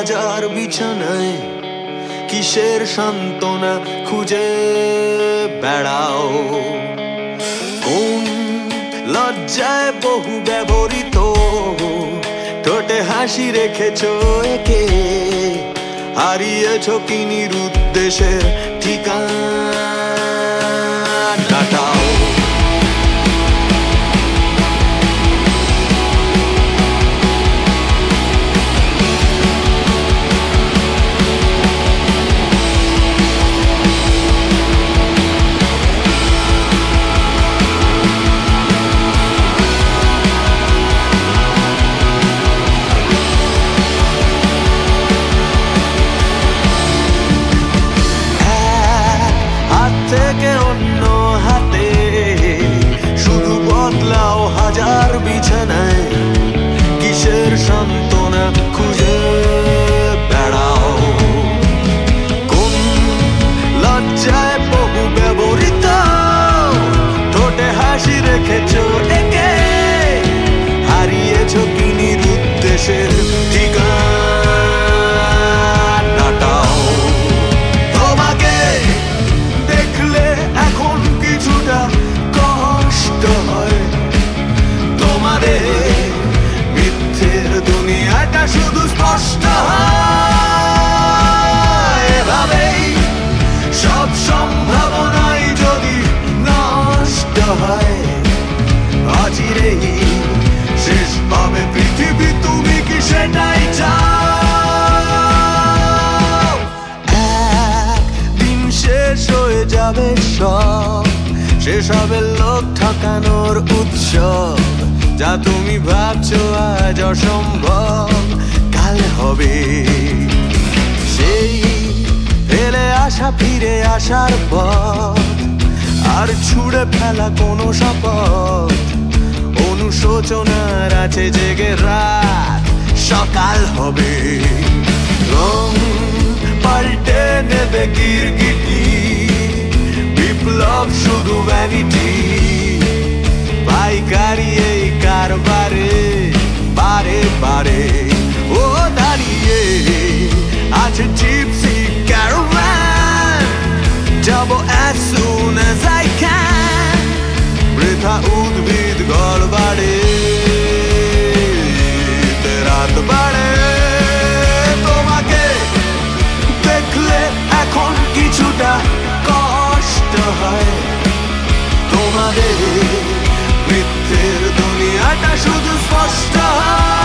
হাজার বিছানায় কিসের সান্ত্বনা খুঁজে বেড়াও? কোন লজ্জায় বহু ব্যবহৃত ঠোঁটে হাসি রেখেছো একে? হারিয়েছ কি নিরুদ্দেশের ঠিকানাটাও? থেকে অন্য হাতে শুধু বদলাও হাজার বিছানায় কিসের সান্ত্বনা খুঁজে বেড়াও? কোন লজ্জায় বহু ব্যবহৃত ঠোঁটে হাসি রেখেছো একে? হারিয়েছ কি নিরুদ্দেশের ঠিকানাটাও? তোমাকে দেখলে এখন কিছুটা কষ্ট হয়, তোমাদের মিথ্যের দুনিয়াটা শুধু স্পষ্ট হয়। এভাবেই সব সম্ভাবনাই যদি নষ্ট হয়, অচিরেই শেষ হবে পৃথিবী। তুমি কি সেটাই চাও? একদিন শেষ হয়ে যাবে সব, শেষ হবে লোক ঠকানোর উৎসব। যা তুমি ভাবছো আজ অসম্ভব, কাল হবে। সেই ফেলে আসা ফিরে আসার পর আর ছুঁড়ে ফেলা কোনো শপথ। অনুশোচনার আছে জেগে রাত, সকাল হবে। রং পাল্টে নেবে গিরগিটি, বিপ্লব শুধু ভ্যানিটি। পাইকারি এই কারবারে বারে বারে ও দাঁড়িয়ে আছে জিপসি ক্যারাভান। যাবো as soon as I can, বৃথা উদ্ভিদ গড় বাড়ে রাত বাড়ে। তোমাকে দেখলে এখন কিছুটা কষ্ট হয়, তোমাদের মিথ্যের দুনিয়াটা শুধু স্পষ্ট হয়।